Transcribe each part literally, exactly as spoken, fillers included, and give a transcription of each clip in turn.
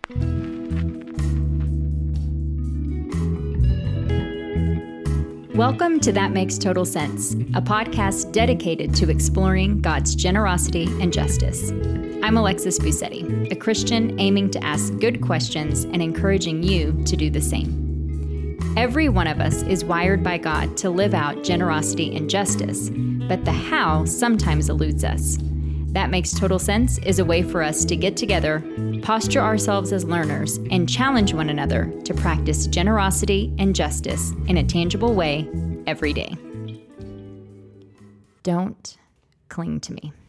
Welcome to That Makes Total Sense, a podcast dedicated to exploring God's generosity and justice. I'm Alexis Busetti, a Christian aiming to ask good questions and encouraging you to do the same. Every one of us is wired by God to live out generosity and justice, but the how sometimes eludes us. That Makes Total Sense is a way for us to get together, posture ourselves as learners, and challenge one another to practice generosity and justice in a tangible way every day. Don't cling to me.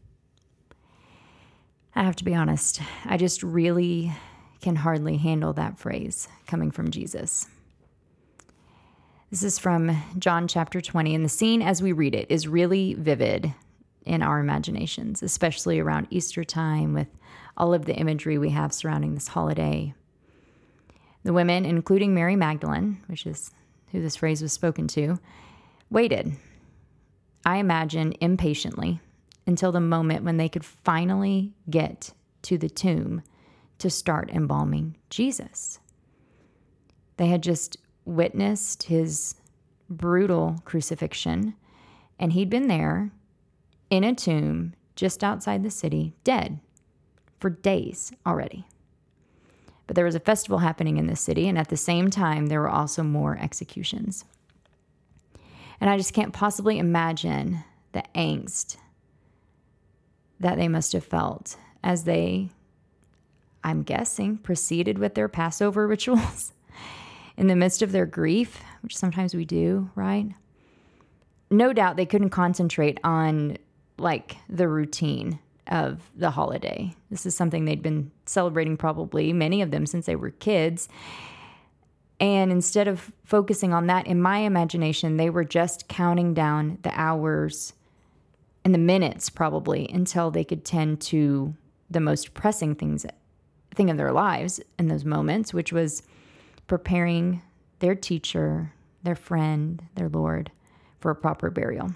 I have to be honest, I just really can hardly handle that phrase coming from Jesus. This is from John chapter twenty, and the scene as we read it is really vivid in our imaginations, especially around Easter time with all of the imagery we have surrounding this holiday. The women, including Mary Magdalene, which is who this phrase was spoken to, waited, I imagine impatiently, until the moment when they could finally get to the tomb to start embalming Jesus. They had just witnessed his brutal crucifixion, and he'd been there in a tomb just outside the city, dead for days already. But there was a festival happening in the city, and at the same time, there were also more executions. And I just can't possibly imagine the angst that they must have felt as they, I'm guessing, proceeded with their Passover rituals in the midst of their grief, which sometimes we do, right? No doubt they couldn't concentrate on like the routine of the holiday. This is something they'd been celebrating probably, many of them, since they were kids. And instead of focusing on that, in my imagination, they were just counting down the hours and the minutes probably until they could tend to the most pressing things, thing of their lives in those moments, which was preparing their teacher, their friend, their Lord for a proper burial.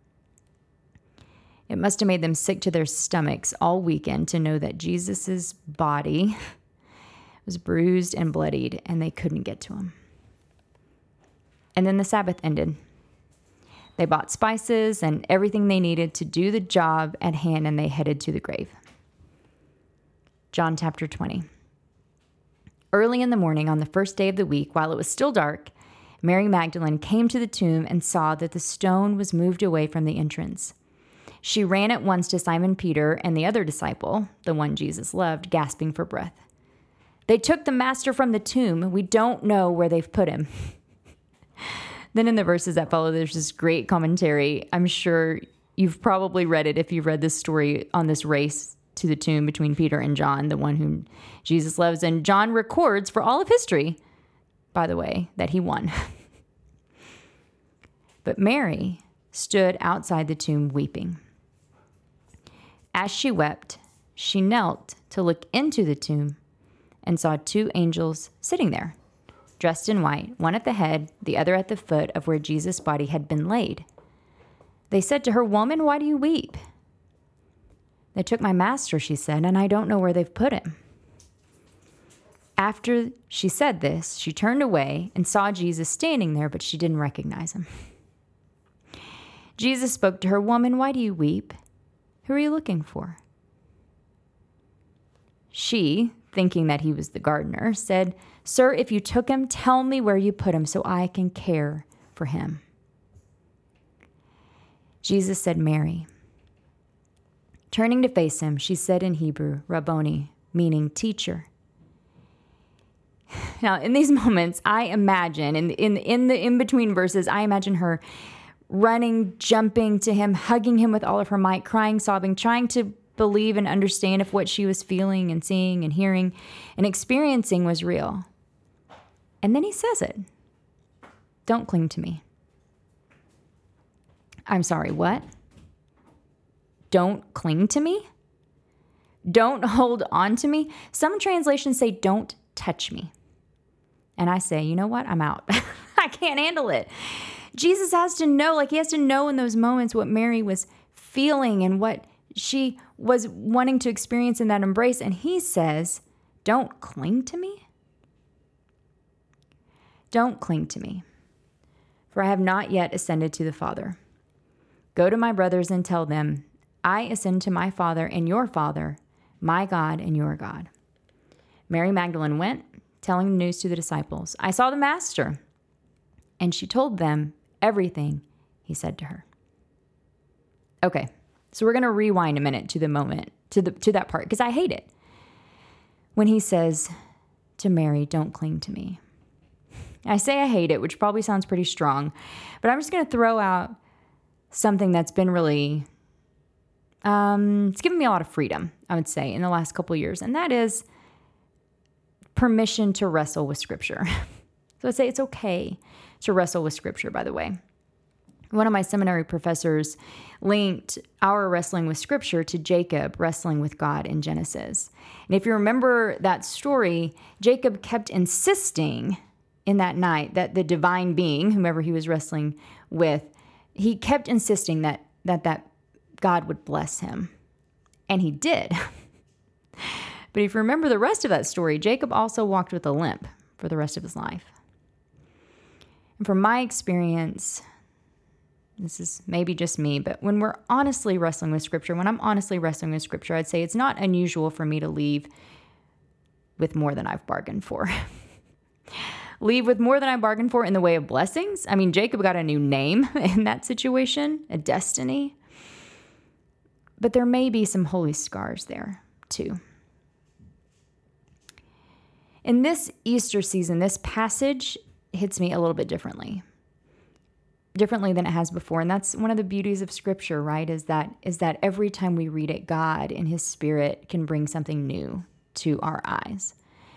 It must have made them sick to their stomachs all weekend to know that Jesus's body was bruised and bloodied and they couldn't get to him. And then the Sabbath ended. They bought spices and everything they needed to do the job at hand, and they headed to the grave. John chapter twenty. Early in the morning on the first day of the week, while it was still dark, Mary Magdalene came to the tomb and saw that the stone was moved away from the entrance. She ran at once to Simon Peter and the other disciple, the one Jesus loved, gasping for breath. They took the master from the tomb. We don't know where they've put him. Then in the verses that follow, there's this great commentary. I'm sure you've probably read it if you've read this story on this race to the tomb between Peter and John, the one whom Jesus loves. And John records for all of history, by the way, that he won. But Mary stood outside the tomb weeping. As she wept, she knelt to look into the tomb and saw two angels sitting there, dressed in white, one at the head, the other at the foot of where Jesus' body had been laid. They said to her, "Woman, why do you weep?" "They took my master," she said, "and I don't know where they've put him." After she said this, she turned away and saw Jesus standing there, but she didn't recognize him. Jesus spoke to her, "Woman, why do you weep? Who are you looking for?" She, thinking that he was the gardener, said, "Sir, if you took him, tell me where you put him so I can care for him." Jesus said, "Mary." Turning to face him, she said in Hebrew, "Rabboni," meaning teacher. Now, in these moments, I imagine, in, in, in the in-between verses, I imagine her running, jumping to him, hugging him with all of her might, crying, sobbing, trying to believe and understand if what she was feeling and seeing and hearing and experiencing was real. And then he says it. "Don't cling to me." I'm sorry, what? Don't cling to me? Don't hold on to me? Some translations say, "Don't touch me." And I say, you know what? I'm out. I can't handle it. Jesus has to know, like he has to know in those moments what Mary was feeling and what she was wanting to experience in that embrace. And he says, don't cling to me? Don't cling to me, for I have not yet ascended to the Father. Go to my brothers and tell them, I ascend to my Father and your Father, my God and your God. Mary Magdalene went, telling the news to the disciples. I saw the Master. And she told them everything he said to her. Okay, so we're going to rewind a minute to the moment, to the to that part, because I hate it. When he says to Mary, don't cling to me. I say I hate it, which probably sounds pretty strong, but I'm just going to throw out something that's been really, um, it's given me a lot of freedom, I would say, in the last couple of years, and that is permission to wrestle with Scripture. So I'd say it's okay to wrestle with Scripture, by the way. One of my seminary professors linked our wrestling with Scripture to Jacob wrestling with God in Genesis. And if you remember that story, Jacob kept insisting in that night that the divine being, whomever he was wrestling with, he kept insisting that that, that God would bless him. And he did. But if you remember the rest of that story, Jacob also walked with a limp for the rest of his life. And from my experience, this is maybe just me, but when we're honestly wrestling with Scripture, when I'm honestly wrestling with Scripture, I'd say it's not unusual for me to leave with more than I've bargained for. Leave with more than I bargained for in the way of blessings. I mean, Jacob got a new name in that situation, a destiny. But there may be some holy scars there too. In this Easter season, this passage hits me a little bit differently. Differently than it has before. And that's one of the beauties of Scripture, right? Is that is that every time we read it, God in His Spirit can bring something new to our eyes.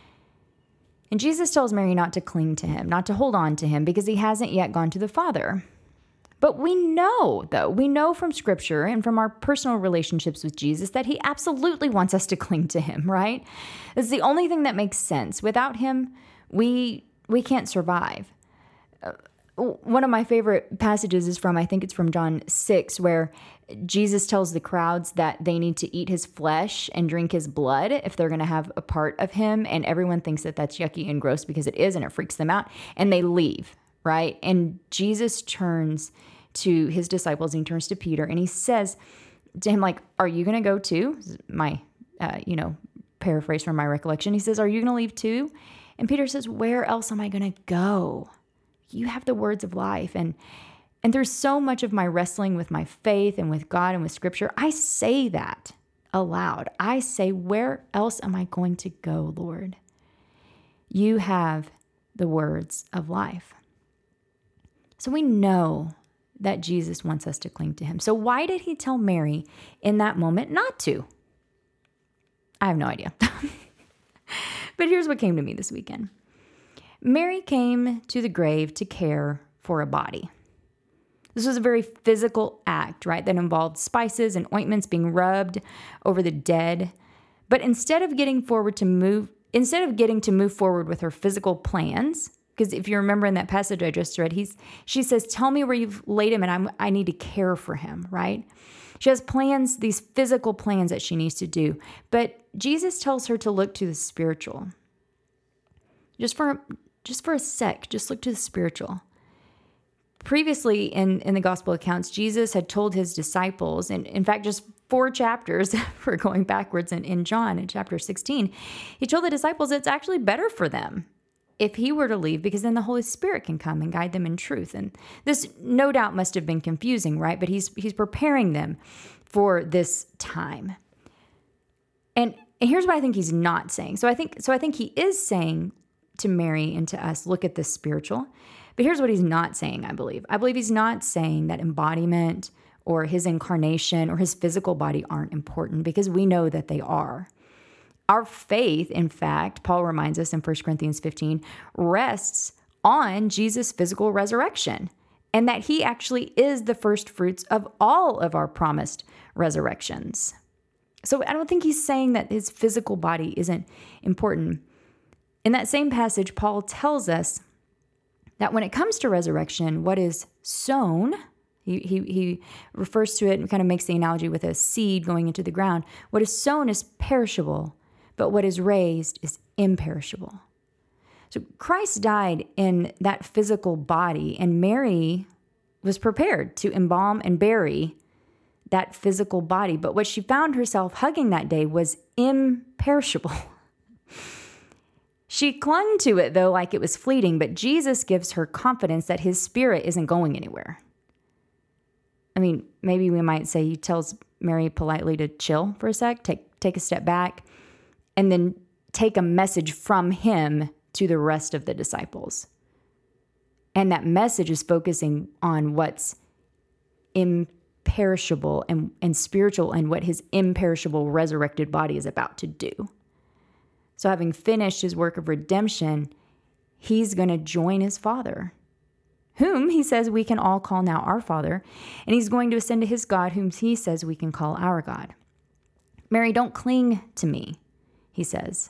And Jesus tells Mary not to cling to him, not to hold on to him, because he hasn't yet gone to the Father. But we know, though, we know from Scripture and from our personal relationships with Jesus that he absolutely wants us to cling to him, right? It's the only thing that makes sense. Without him, we we can't survive. Uh, one of my favorite passages is from, I think it's from John six, where Jesus tells the crowds that they need to eat his flesh and drink his blood if they're going to have a part of him. And everyone thinks that that's yucky and gross because it is, and it freaks them out. And they leave, right? And Jesus turns to his disciples, and he turns to Peter, and he says to him, like, are you going to go too? This is my, uh, you know, paraphrase from my recollection. He says, are you going to leave too? And Peter says, where else am I going to go? You have the words of life. And and there's so much of my wrestling with my faith and with God and with Scripture. I say that aloud. I say, where else am I going to go, Lord? You have the words of life. So we know that Jesus wants us to cling to him. So why did he tell Mary in that moment not to? I have no idea. But here's what came to me this weekend. Mary came to the grave to care for a body. This was a very physical act, right, that involved spices and ointments being rubbed over the dead. But instead of getting forward to move, instead of getting to move forward with her physical plans, because if you remember in that passage I just read, he's she says, tell me where you've laid him and I'm, I need to care for him, right? She has plans, these physical plans that she needs to do. But Jesus tells her to look to the spiritual. Just for, just for a sec, just look to the spiritual. Previously in, in the gospel accounts, Jesus had told his disciples, and in fact, just four chapters, we're going backwards in, in John in chapter sixteen, he told the disciples it's actually better for them if he were to leave, because then the Holy Spirit can come and guide them in truth. And this no doubt must have been confusing, right? But he's he's preparing them for this time. And, and here's what I think he's not saying. So I think so I think he is saying to Mary and to us, look at the spiritual. But here's what he's not saying, I believe. I believe he's not saying that embodiment or his incarnation or his physical body aren't important, because we know that they are. Our faith, in fact, Paul reminds us in First Corinthians fifteen, rests on Jesus' physical resurrection, and that he actually is the first fruits of all of our promised resurrections. So I don't think he's saying that his physical body isn't important. In that same passage, Paul tells us that when it comes to resurrection, what is sown, he, he, he refers to it and kind of makes the analogy with a seed going into the ground. What is sown is perishable, but what is raised is imperishable. So Christ died in that physical body, and Mary was prepared to embalm and bury that physical body. But what she found herself hugging that day was imperishable. She clung to it, though, like it was fleeting, but Jesus gives her confidence that his spirit isn't going anywhere. I mean, maybe we might say he tells Mary politely to chill for a sec, take, take a step back, and then take a message from him to the rest of the disciples. And that message is focusing on what's imperishable and, and spiritual and what his imperishable resurrected body is about to do. So having finished his work of redemption, he's going to join his Father, whom he says we can all call now our Father, and he's going to ascend to his God, whom he says we can call our God. Mary, don't cling to me, he says.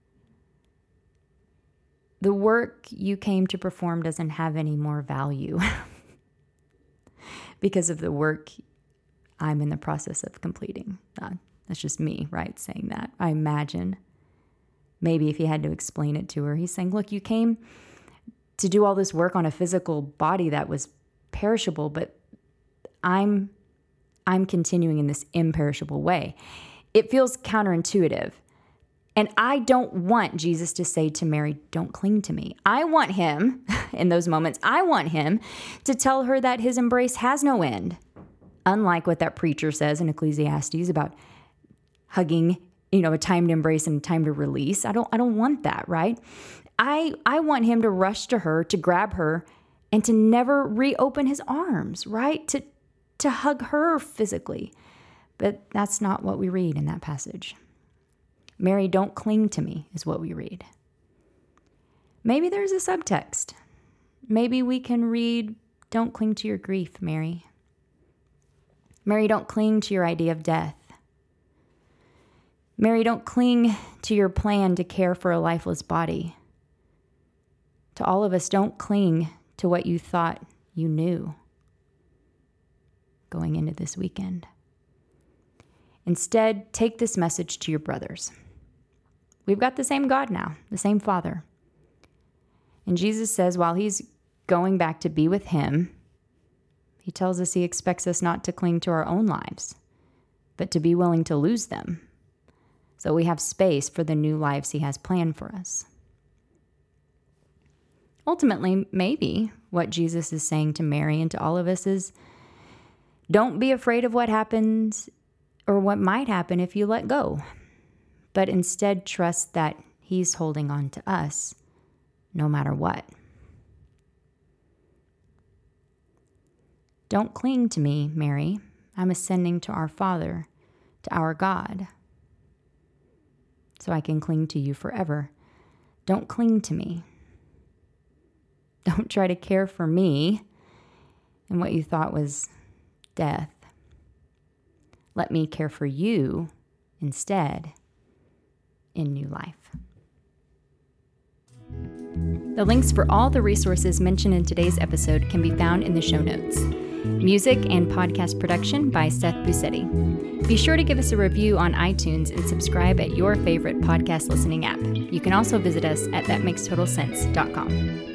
The work you came to perform doesn't have any more value because of the work I'm in the process of completing. Uh, that's just me, right, saying that. I imagine maybe if he had to explain it to her, he's saying, look, you came to do all this work on a physical body that was perishable, but I'm I'm continuing in this imperishable way. It feels counterintuitive. And I don't want Jesus to say to Mary, don't cling to me. I want him, in those moments, I want him to tell her that his embrace has no end. Unlike what that preacher says in Ecclesiastes about hugging, you know, a timed embrace and a time to release. I don't I don't want that, right? I I want him to rush to her, to grab her, and to never reopen his arms, right? To to hug her physically. But that's not what we read in that passage. Mary, don't cling to me, is what we read. Maybe there's a subtext. Maybe we can read, don't cling to your grief, Mary. Mary, don't cling to your idea of death. Mary, don't cling to your plan to care for a lifeless body. To all of us, don't cling to what you thought you knew going into this weekend. Instead, take this message to your brothers. We've got the same God now, the same Father. And Jesus says while he's going back to be with him, he tells us he expects us not to cling to our own lives, but to be willing to lose them, so we have space for the new lives he has planned for us. Ultimately, maybe what Jesus is saying to Mary and to all of us is, don't be afraid of what happens or what might happen if you let go, but instead trust that he's holding on to us no matter what. Don't cling to me, Mary. I'm ascending to our Father, to our God, so I can cling to you forever. Don't cling to me. Don't try to care for me and what you thought was death. Let me care for you instead in new life. The links for all the resources mentioned in today's episode can be found in the show notes. Music and podcast production by Seth Busetti. Be sure to give us a review on iTunes and subscribe at your favorite podcast listening app. You can also visit us at that makes total sense dot com.